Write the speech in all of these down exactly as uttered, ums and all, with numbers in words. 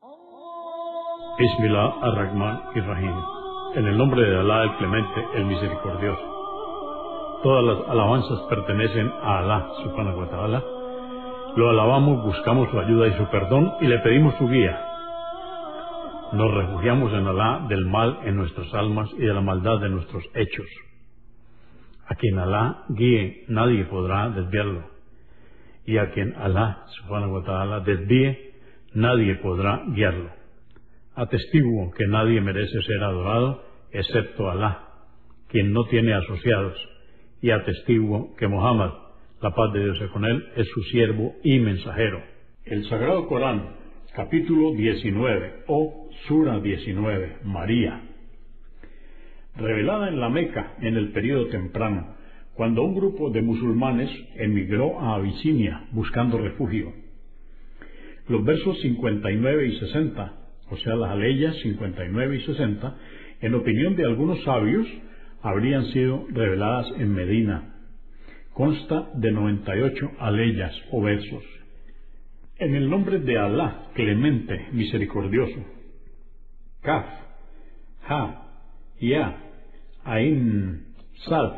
Bismillah ar-Rahman ir-Rahim. En el nombre de Alá, el Clemente, el Misericordioso. Todas las alabanzas pertenecen a Alá, subhanahu wa ta'ala. Lo alabamos, buscamos su ayuda y su perdón y le pedimos su guía. Nos refugiamos en Alá del mal en nuestras almas y de la maldad de nuestros hechos. A quien Alá guíe, nadie podrá desviarlo. Y a quien Alá, subhanahu wa ta'ala, desvíe, nadie podrá guiarlo. Atestiguo que nadie merece ser adorado excepto Alá, quien no tiene asociados, y atestiguo que Muhammad, la paz de Dios sea con él, es su siervo y mensajero. El Sagrado Corán, capítulo diecinueve, o Sura diecinueve, María. Revelada en la Meca en el período temprano, cuando un grupo de musulmanes emigró a Abisinia buscando refugio. Los versos cincuenta y nueve y sesenta, o sea las aleyas cincuenta y nueve y sesenta, en opinión de algunos sabios, habrían sido reveladas en Medina. Consta de noventa y ocho aleyas o versos. En el nombre de Alá, Clemente, Misericordioso. Kaf, Ha, Ya, Ain, Sad.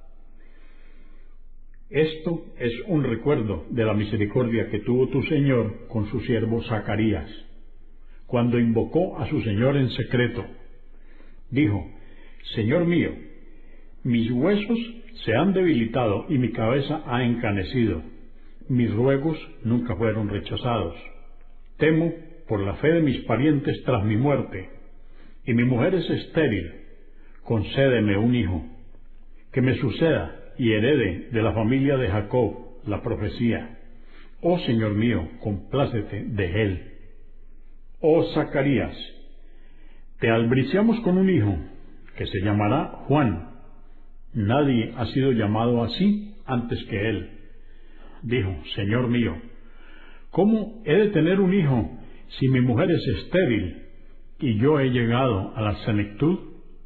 Esto es un recuerdo de la misericordia que tuvo tu Señor con su siervo Zacarías, cuando invocó a su Señor en secreto. Dijo: Señor mío, mis huesos se han debilitado y mi cabeza ha encanecido. Mis ruegos nunca fueron rechazados. Temo por la fe de mis parientes tras mi muerte, y mi mujer es estéril. Concédeme un hijo, que me suceda y herede de la familia de Jacob la profecía. Oh Señor mío, complácete de él. Oh Zacarías, te albriciamos con un hijo, que se llamará Juan. Nadie ha sido llamado así antes que él. Dijo: Señor mío, ¿cómo he de tener un hijo si mi mujer es estéril y yo he llegado a la senectud?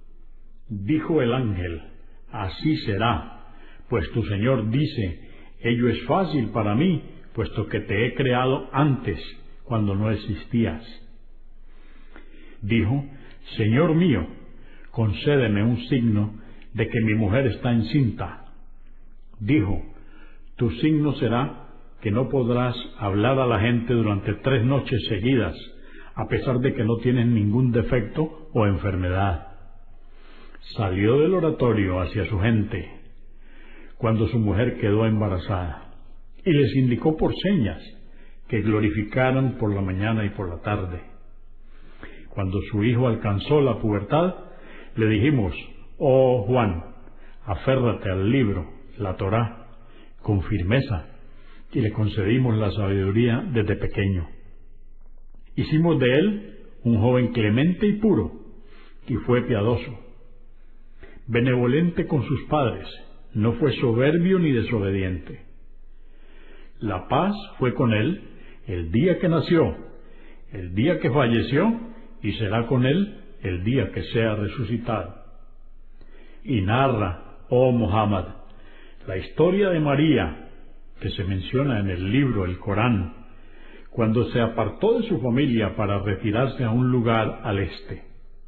Dijo el ángel: así será, pues tu Señor dice: ello es fácil para mí, puesto que te he creado antes, cuando no existías. Dijo: Señor mío, concédeme un signo de que mi mujer está encinta. Dijo: tu signo será que no podrás hablar a la gente durante tres noches seguidas, a pesar de que no tienes ningún defecto o enfermedad. Salió del oratorio hacia su gente, cuando su mujer quedó embarazada, y les indicó por señas que glorificaran por la mañana y por la tarde. Cuando su hijo alcanzó la pubertad, le dijimos: oh Juan, aférrate al libro, la Torá, con firmeza, y le concedimos la sabiduría desde pequeño. Hicimos de él un joven clemente y puro, y fue piadoso, benevolente con sus padres, no fue soberbio ni desobediente. La paz fue con él el día que nació, el día que falleció, y será con él el día que sea resucitado. Y narra, oh Muhammad, la historia de María, que se menciona en el libro, el Corán, cuando se apartó de su familia para retirarse a un lugar al este,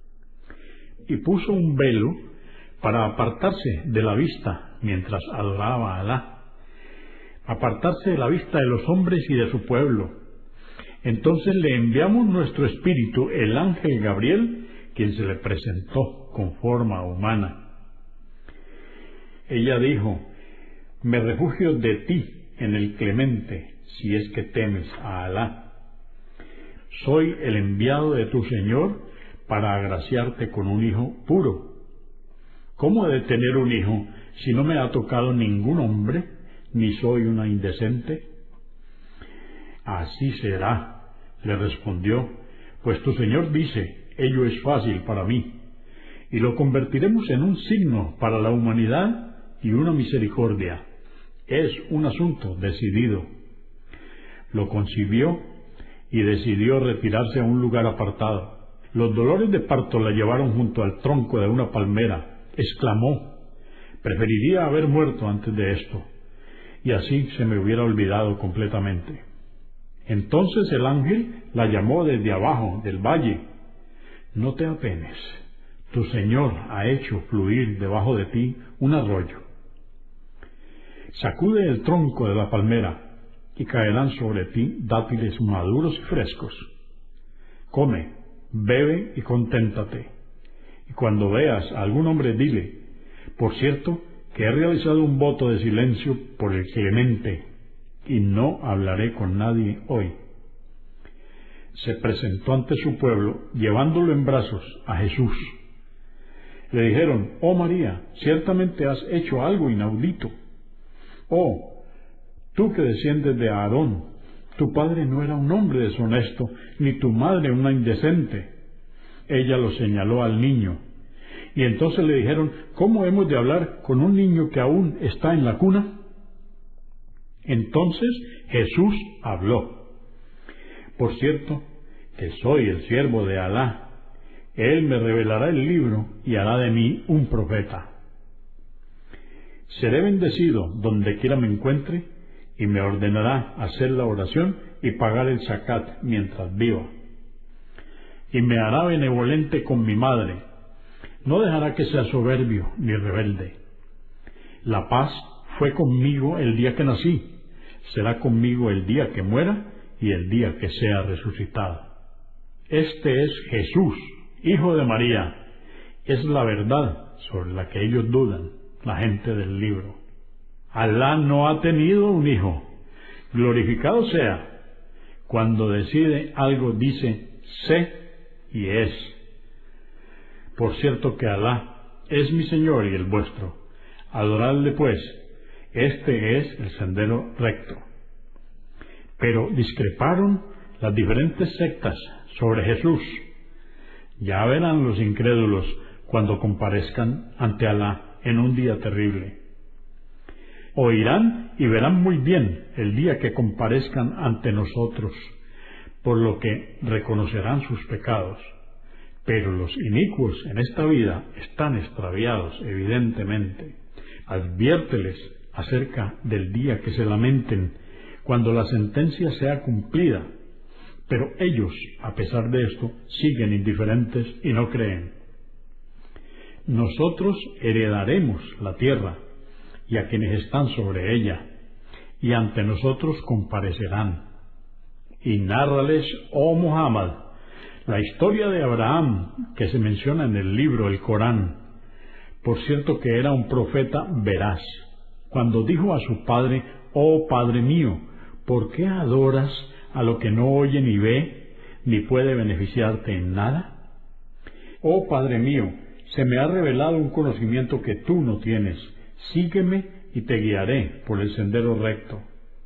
y puso un velo para apartarse de la vista mientras adoraba a Alá, apartarse de la vista de los hombres y de su pueblo. Entonces le enviamos nuestro espíritu, el ángel Gabriel, quien se le presentó con forma humana. Ella dijo: me refugio de ti en el Clemente, si es que temes a Alá. Soy el enviado de tu Señor para agraciarte con un hijo puro. ¿Cómo he de tener un hijo si no me ha tocado ningún hombre, ni soy una indecente? Así será, le respondió, pues tu Señor dice: ello es fácil para mí, y lo convertiremos en un signo para la humanidad y una misericordia. Es un asunto decidido. Lo concibió y decidió retirarse a un lugar apartado. Los dolores de parto la llevaron junto al tronco de una palmera. Exclamó: preferiría haber muerto antes de esto, y así se me hubiera olvidado completamente. Entonces el ángel la llamó desde abajo del valle. No te apenes, tu Señor ha hecho fluir debajo de ti un arroyo. Sacude el tronco de la palmera, y caerán sobre ti dátiles maduros y frescos. Come, bebe y conténtate. Y cuando veas a algún hombre, dile: por cierto, que he realizado un voto de silencio por el Clemente, y no hablaré con nadie hoy. Se presentó ante su pueblo, llevándolo en brazos a Jesús. Le dijeron: oh María, ciertamente has hecho algo inaudito. Oh, tú que desciendes de Aarón, tu padre no era un hombre deshonesto, ni tu madre una indecente. Ella lo señaló al niño. Y entonces le dijeron: ¿cómo hemos de hablar con un niño que aún está en la cuna? Entonces Jesús habló: por cierto, que soy el siervo de Alá. Él me revelará el libro y hará de mí un profeta. Seré bendecido donde quiera me encuentre, y me ordenará hacer la oración y pagar el zakat mientras viva. Y me hará benevolente con mi madre. No dejará que sea soberbio ni rebelde. La paz fue conmigo el día que nací, será conmigo el día que muera y el día que sea resucitado. Este es Jesús, hijo de María. Es la verdad sobre la que ellos dudan, la gente del libro. Alá no ha tenido un hijo. Glorificado sea. Cuando decide algo dice sé y es. Por cierto que Alá es mi Señor y el vuestro. Adoradle pues. Este es el sendero recto. Pero discreparon las diferentes sectas sobre Jesús. Ya verán los incrédulos cuando comparezcan ante Alá en un día terrible. Oirán y verán muy bien el día que comparezcan ante nosotros, por lo que reconocerán sus pecados. Pero los inicuos en esta vida están extraviados, evidentemente. Adviérteles acerca del día que se lamenten, cuando la sentencia sea cumplida. Pero ellos, a pesar de esto, siguen indiferentes y no creen. Nosotros heredaremos la tierra y a quienes están sobre ella, y ante nosotros comparecerán. Y nárrales, oh Muhammad, la historia de Abraham que se menciona en el libro El Corán. Por cierto que era un profeta veraz, cuando dijo a su padre: oh Padre mío, ¿por qué adoras a lo que no oye ni ve, ni puede beneficiarte en nada? Oh Padre mío, se me ha revelado un conocimiento que tú no tienes. Sígueme y te guiaré por el sendero recto.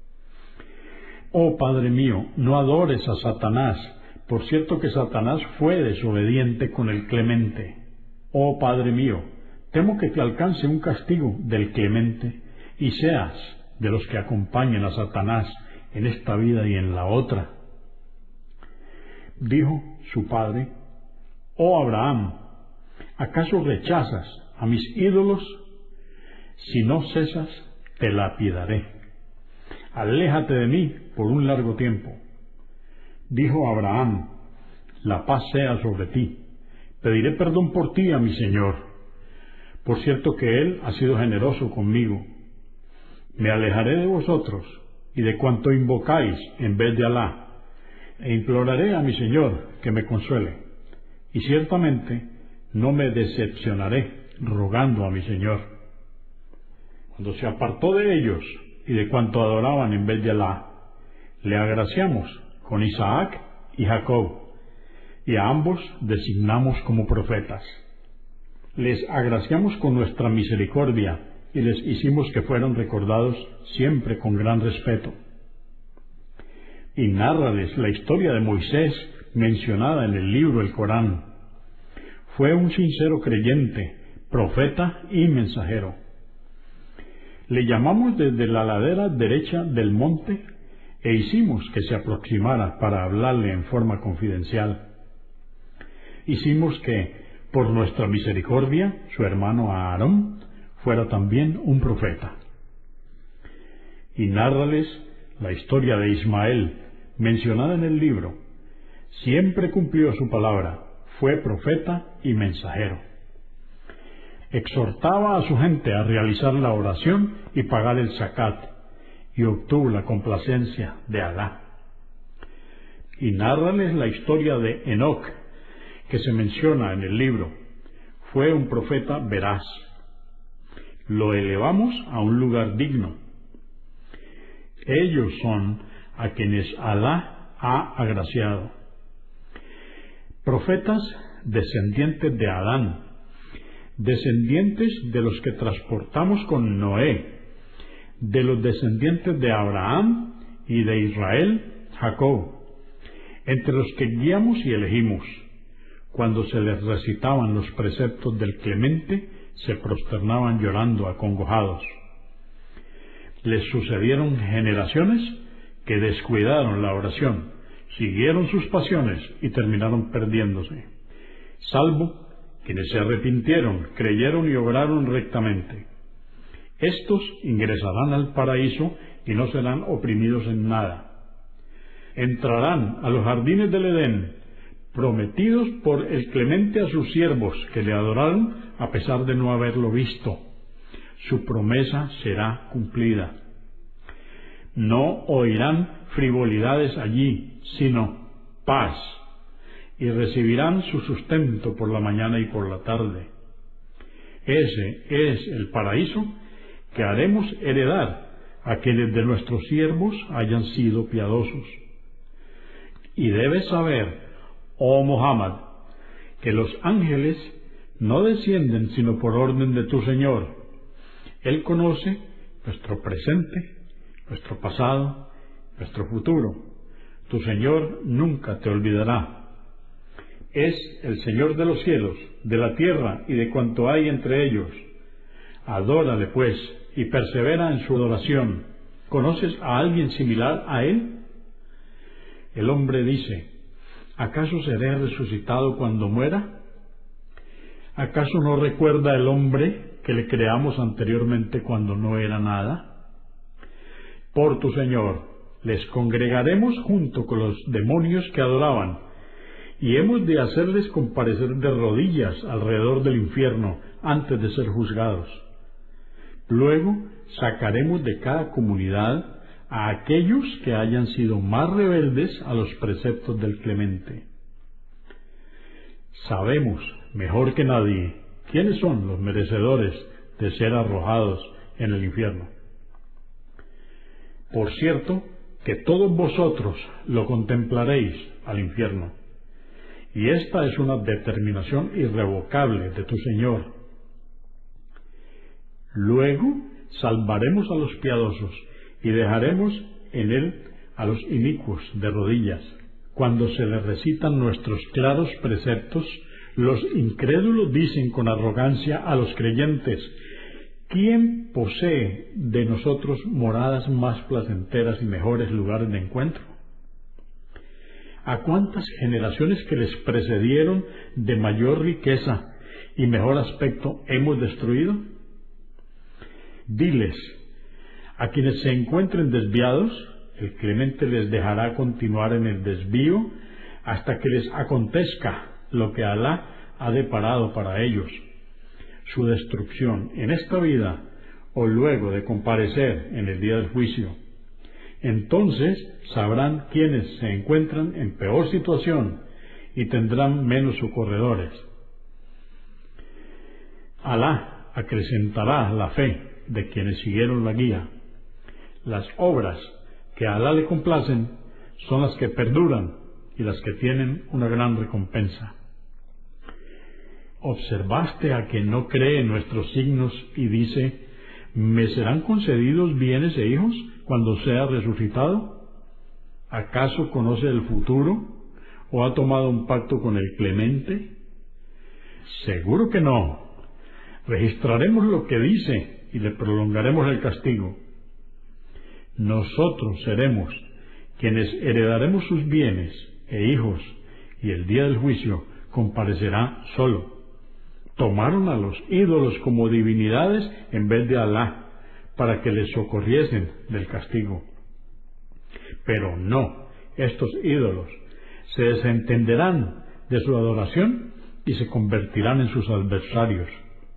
Oh Padre mío, no adores a Satanás. Por cierto que Satanás fue desobediente con el Clemente. Oh Padre mío, temo que te alcance un castigo del Clemente y seas de los que acompañen a Satanás en esta vida y en la otra. Dijo su padre: oh Abraham, ¿acaso rechazas a mis ídolos? Si no cesas, te lapidaré. Aléjate de mí por un largo tiempo. Dijo Abraham: la paz sea sobre ti. Pediré perdón por ti a mi Señor. Por cierto que Él ha sido generoso conmigo. Me alejaré de vosotros y de cuanto invocáis en vez de Alá, e imploraré a mi Señor que me consuele. Y ciertamente no me decepcionaré rogando a mi Señor. Cuando se apartó de ellos y de cuanto adoraban en vez de Alá, le agraciamos con Isaac y Jacob, y a ambos designamos como profetas. Les agraciamos con nuestra misericordia y les hicimos que fueran recordados siempre con gran respeto. Y nárrales la historia de Moisés mencionada en el libro El Corán. Fue un sincero creyente, profeta y mensajero. Le llamamos desde la ladera derecha del monte e hicimos que se aproximara para hablarle en forma confidencial. Hicimos que, por nuestra misericordia, su hermano Aarón fuera también un profeta. Y nárrales la historia de Ismael, mencionada en el libro, siempre cumplió su palabra, fue profeta y mensajero. Exhortaba a su gente a realizar la oración y pagar el zakat, y obtuvo la complacencia de Alá. Y nárrales la historia de Enoc, que se menciona en el libro. Fue un profeta veraz. Lo elevamos a un lugar digno. Ellos son a quienes Alá ha agraciado. Profetas descendientes de Adán, descendientes de los que transportamos con Noé, de los descendientes de Abraham y de Israel, Jacob, entre los que guiamos y elegimos. Cuando se les recitaban los preceptos del Clemente, se prosternaban llorando acongojados. Les sucedieron generaciones que descuidaron la oración, siguieron sus pasiones y terminaron perdiéndose, salvo quienes se arrepintieron, creyeron y obraron rectamente. Estos ingresarán al paraíso y no serán oprimidos en nada. Entrarán a los jardines del Edén, prometidos por el Clemente a sus siervos, que le adoraron a pesar de no haberlo visto. Su promesa será cumplida. No oirán frivolidades allí, sino paz, y recibirán su sustento por la mañana y por la tarde. Ese es el paraíso que haremos heredar a quienes de nuestros siervos hayan sido piadosos. Y debes saber, oh Muhammad, que los ángeles no descienden sino por orden de tu Señor. Él conoce nuestro presente, nuestro pasado, nuestro futuro. Tu Señor nunca te olvidará. Es el Señor de los cielos, de la tierra y de cuanto hay entre ellos. Adórale, pues, y persevera en su adoración. ¿Conoces a alguien similar a él? El hombre dice: ¿acaso seré resucitado cuando muera? ¿Acaso no recuerda el hombre que le creamos anteriormente cuando no era nada? Por tu Señor, les congregaremos junto con los demonios que adoraban, y hemos de hacerles comparecer de rodillas alrededor del infierno antes de ser juzgados. Luego sacaremos de cada comunidad a aquellos que hayan sido más rebeldes a los preceptos del Clemente. Sabemos mejor que nadie quiénes son los merecedores de ser arrojados en el infierno. Por cierto, que todos vosotros lo contemplaréis al infierno, y esta es una determinación irrevocable de tu Señor. Luego salvaremos a los piadosos y dejaremos en él a los inicuos de rodillas. Cuando se les recitan nuestros claros preceptos, los incrédulos dicen con arrogancia a los creyentes: ¿quién posee de nosotros moradas más placenteras y mejores lugares de encuentro? ¿A cuántas generaciones que les precedieron de mayor riqueza y mejor aspecto hemos destruido? Diles: a quienes se encuentren desviados, el Clemente les dejará continuar en el desvío hasta que les acontezca lo que Alá ha deparado para ellos, su destrucción en esta vida o luego de comparecer en el día del juicio. Entonces sabrán quienes se encuentran en peor situación y tendrán menos socorredores. Alá acrecentará la fe de quienes siguieron la guía. Las obras que a Alá le complacen son las que perduran y las que tienen una gran recompensa. ¿Observaste a quien no cree en nuestros signos y dice: ¿me serán concedidos bienes e hijos cuando sea resucitado? ¿Acaso conoce el futuro o ha tomado un pacto con el Clemente? Seguro que no. Registraremos lo que dice y le prolongaremos el castigo. Nosotros seremos quienes heredaremos sus bienes e hijos, y el día del juicio comparecerá solo. Tomaron a los ídolos como divinidades en vez de Alá, para que les socorriesen del castigo. Pero no, estos ídolos, se desentenderán de su adoración y se convertirán en sus adversarios.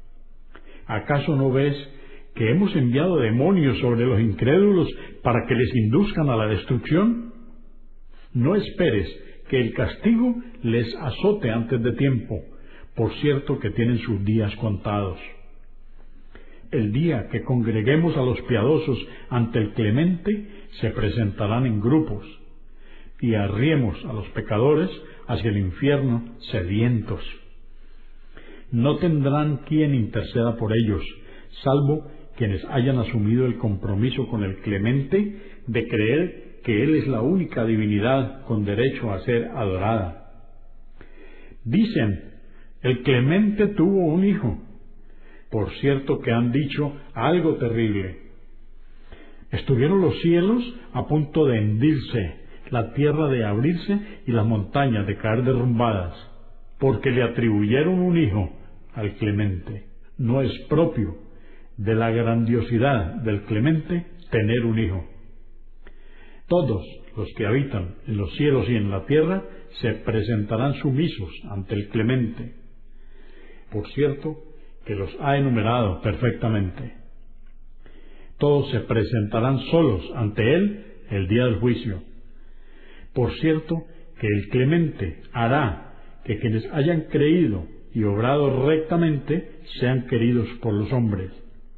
¿Acaso no ves que hemos enviado demonios sobre los incrédulos para que les induzcan a la destrucción? No esperes que el castigo les azote antes de tiempo, por cierto que tienen sus días contados. El día que congreguemos a los piadosos ante el Clemente, se presentarán en grupos, y arriemos a los pecadores hacia el infierno sedientos. No tendrán quien interceda por ellos, salvo quienes hayan asumido el compromiso con el Clemente de creer que Él es la única divinidad con derecho a ser adorada. Dicen, el Clemente tuvo un hijo. Por cierto que han dicho algo terrible. Estuvieron los cielos a punto de hendirse, la tierra de abrirse y las montañas de caer derrumbadas, porque le atribuyeron un hijo al Clemente. No es propio de la grandiosidad del Clemente tener un hijo. Todos los que habitan en los cielos y en la tierra se presentarán sumisos ante el Clemente. Por cierto, que los ha enumerado perfectamente. Todos se presentarán solos ante Él el día del juicio. Por cierto, que el Clemente hará que quienes hayan creído y obrado rectamente sean queridos por los hombres.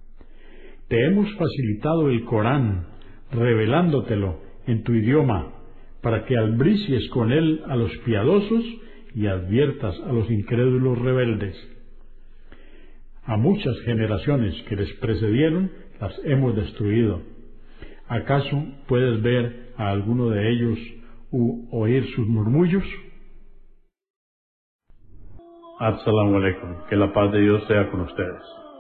Te hemos facilitado el Corán, revelándotelo en tu idioma, para que albricies con él a los piadosos y adviertas a los incrédulos rebeldes. A muchas generaciones que les precedieron las hemos destruido. ¿Acaso puedes ver a alguno de ellos u oír sus murmullos? Assalamu alaikum, que la paz de Dios sea con ustedes.